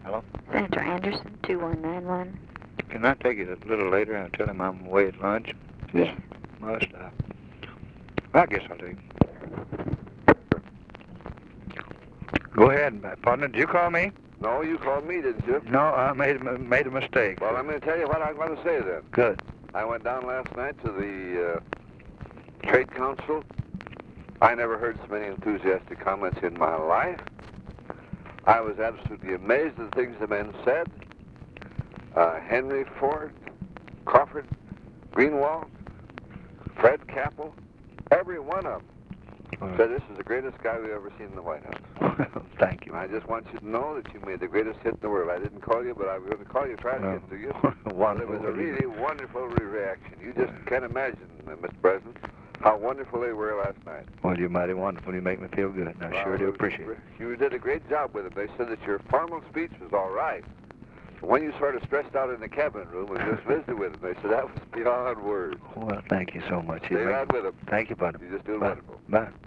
Hello? Senator Anderson, 2191. Can I take it a little later and tell him I'm away at lunch? Yeah. Must I? I guess I'll do. Go ahead, partner. Did you call me? No, you called me, didn't you? No, I made a mistake. Well, I'm going to tell you what I'm going to say then. Good. I went down last night to the Trade Council. I never heard so many enthusiastic comments in my life. I was absolutely amazed at the things the men said. Henry Ford, Crawford, Greenwald, Fred Capel, every one of them said this is the greatest guy we've ever seen in the White House. Thank you. I just want you to know that you made the greatest hit in the world. I didn't call you, but I was going to call you, try to get to you. Wonderful. It was a really wonderful reaction. You just can't imagine, Mr. President, how wonderful they were last night. Well, you're mighty wonderful. You make me feel good, and I sure do appreciate it. You did a great job with it. They said that your formal speech was all right. But when you sort of stressed out in the cabinet room and just visited with them, they said that was beyond words. Well, thank you so much. Stay right with them. Thank you, buddy. You just do Bye. wonderful. Bye.